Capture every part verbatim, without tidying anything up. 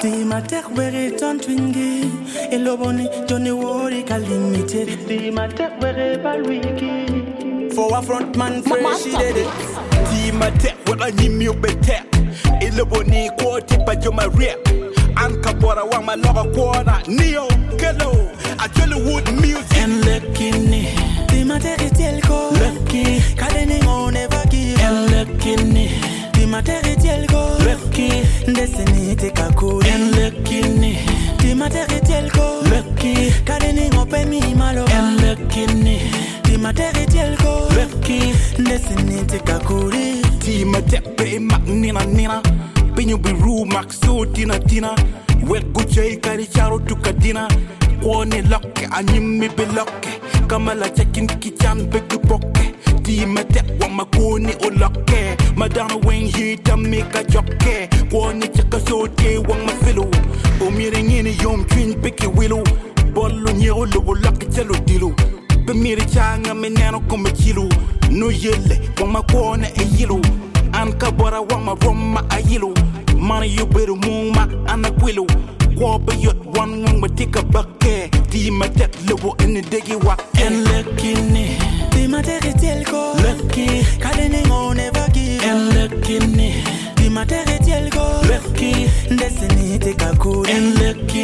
Ti mater were ton twingi Eloboni Johnny Wori kalimite Ti mater were balwiki For a front man fresh she did it Ti mater were nyimi obete Eloboni kwoti pa joma rap Anka bora wa maloga kwona Neo Kelo Actually wood music And lucky Ti mater itelko Lucky Kadeni on never give And lucky Ti mater itelko Lucky Destiny take a code And lucky Ti mater itelko Lucky Kadeni open me malo And lucky Ti mater itelko Lucky Destiny take a code Ti mater pe mak nina nina Penyo bi ru mak so tina tina Wet guchay kari charo tukadina Kwone lokke anyimi be lokke Kamala chekin kichan begu poke Ti mater wa makoni o lokke Madana wen hita meka jokke Kwone chaka sote wang mafilo O mire ngini yom twin peki wilo Bolo nyero lobo lokke chalo dilo Be mire changa menano kome chilo No yele wang makone e yilo Anka bora wang ma roma a yilo Money you better move ma anakwilo Kwaba yot one wang ma tika bakke Ti mater lobo ene degi wake And lucky Ti mater itelko Lucky Kadeni on never give And lucky Ti mater itelko Lucky Destiny take a code And lucky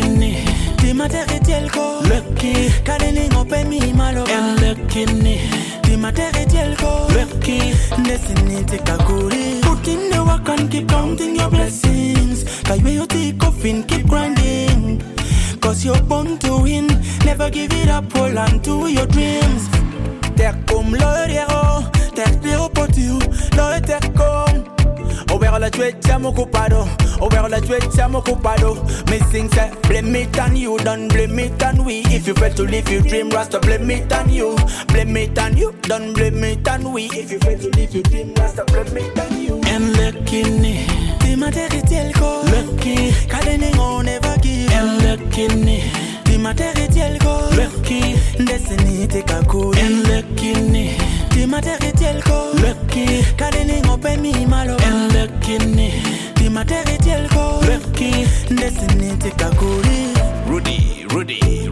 Ti mater itelko Lucky Kadeni open me malo And lucky Ti mater itelko Lucky Destiny take a code Put in the work and keep counting your blessings Cause when you take off in keep grinding Cause you're born to win Never give it up, hold on to your dreams Terre comme l'oriero Terre piro potiu L'ore terre comme Overo la chwe chamo ocupado Overo la chwe chamo ocupado Me sing say blame it on you Don't blame it on we If you fail to live your dream Rasta blame it on you Blame it on you Don't blame it on we If you fail to live your dream Rasta blame it on you And lucky Ti mater itelko Lucky Kadeni on never give And lucky Ti mater itelko Lucky Destiny take a code And lucky Ti mater itelko Lucky Kadeni open me malo And lucky Ti mater itelko Lucky Destiny take a code Rudy, Rudy